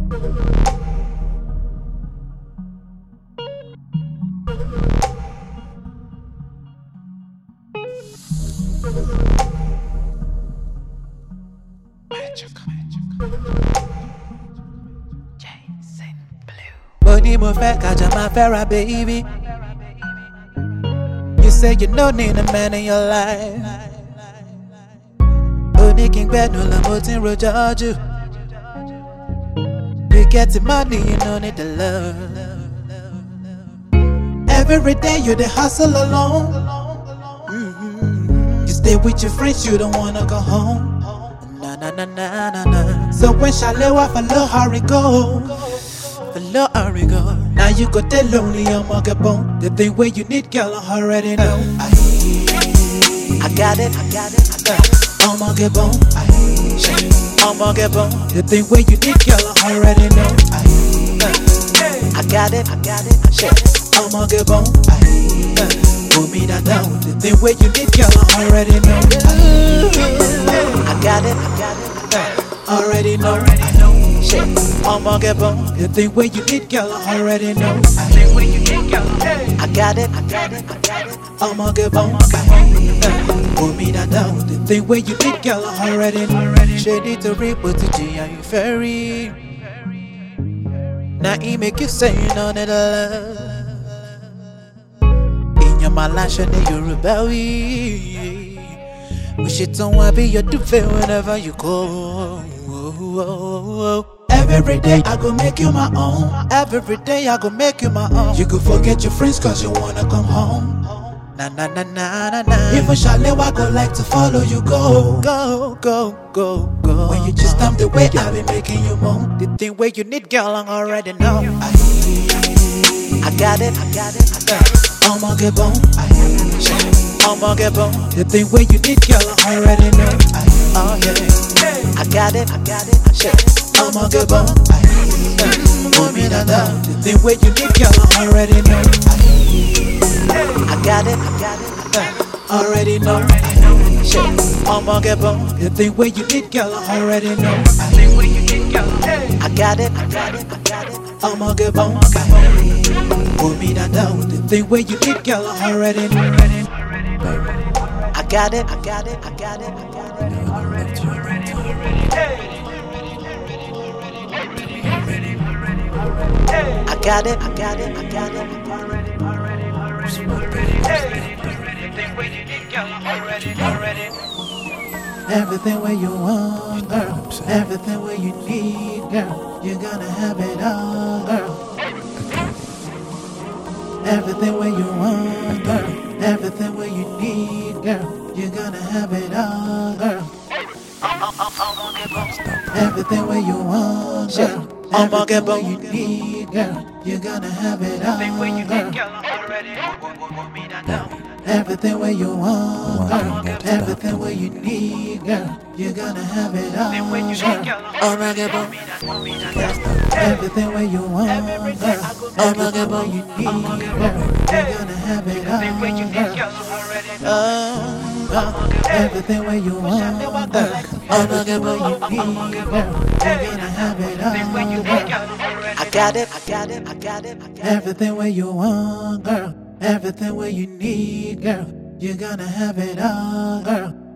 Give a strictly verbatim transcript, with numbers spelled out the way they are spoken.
Money more fat, got you my Farrah, baby. You say you don't need a man in your life. Only king bed, no lamotin rojo. You get the money, you don't need the love. Every day you the hustle alone. Mm-hmm. You stay with your friends, you don't wanna go home. Na na na na na na. So when Shalewa for low hurry go, for low hurry go. Now you got that lonely, I'm a gabon. The thing where you need, girl, I already know. I, I got it, I got it, I got it. I'm a gabon. I'm a gabon. The thing where you need, girl, I already know. I, I got it, I got it, I got it. I'm a gabon. Put me that down. The thing where you need, girl, I already know. I got it, I got it, I got it. Already know, already know. Shit, I'm a gabon. The thing where you need, girl, I already know. The thing where you need, girl, I got it, I got it, I got it. I'm a gabon. Put me that down. The thing where you need, girl, I already know. Shady to reap, but to G, are you fairy? Now he make you say you know that love. My life and you're rebel. Wish it don't wanna be your duvet whenever you go. Every day I go make you my own. Every day I go make you my own. You could forget your friends cause you wanna come home. Na na na na na na. Even Shalewa go like to follow you go. Go, go, go, go. When you just time the way I be making you moan. The thing where you need, girl, I already know. I, I got it, I got it, I got it. I'm a gabon. I'm a gabon. The thing where you need, girl, I already know. Oh yeah, I got it, I got it, I got it. I'm a gabon. Put me that down. The thing where you need, girl, I already know. I got it, I got it, I got it. Already know. I'm a gabon. The thing where you need, girl, I already know. I got it, I got it, I got it. I'm a gabon. Put me that down. The thing where you need, girl, I already know. I got it, I got it, I got it, I got it. I got it, I got it, I got it. Everything where you want, girl. Everything where you need, girl. You're gonna have it all, girl. Everything where you want, girl. Everything where you need, girl. You're gonna have it all, girl. Everything where you want, girl. Everything where you need, girl. You're gonna have it all, girl. Everything where you want, girl. Everything where you need, girl. You're gonna have it all, girl. Everything where you want, girl. Everything where you need, girl. You're gonna have it all, girl. Everything where you want, girl. Everything where you need, girl. You're gonna have it all, girl. I got it, I got it, I got it, I got it. Everything where you want, girl. Everything where you need, girl. You're gonna have it all, girl.